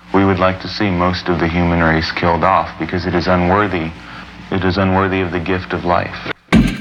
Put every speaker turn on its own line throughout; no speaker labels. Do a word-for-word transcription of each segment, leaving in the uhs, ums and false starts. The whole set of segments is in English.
We would like to see most of the human race killed off because it is unworthy. It is unworthy of the gift of life.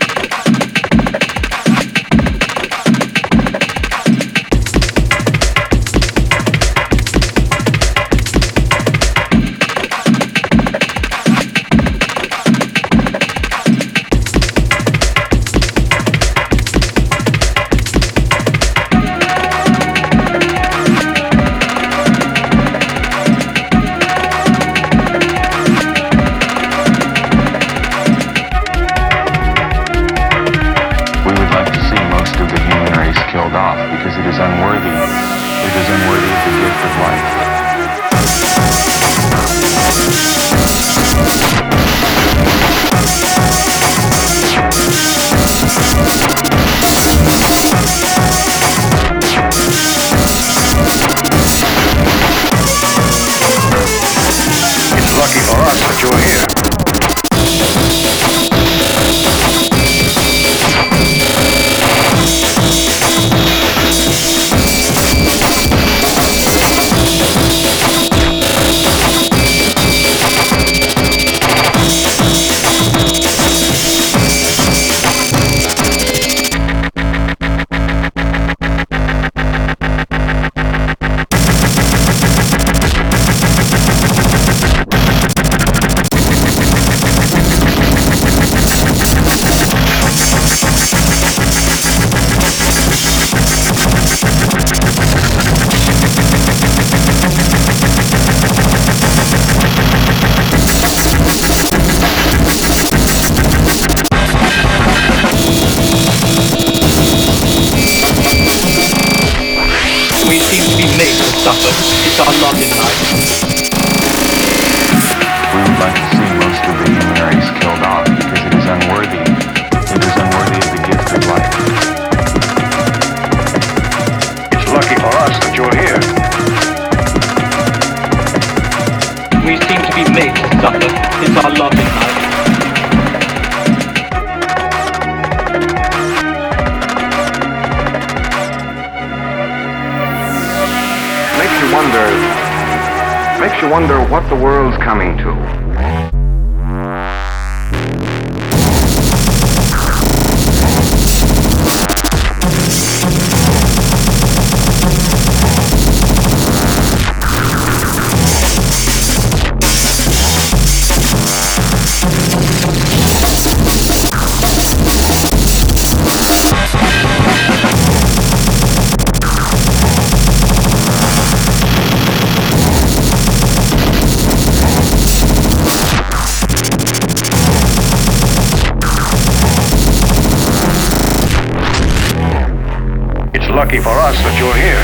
Makes you wonder what the world's coming to. Lucky for us that you're here.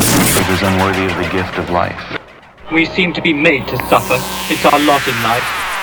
Unworthy of the gift of life.
We seem to be made to suffer. It's our lot in life.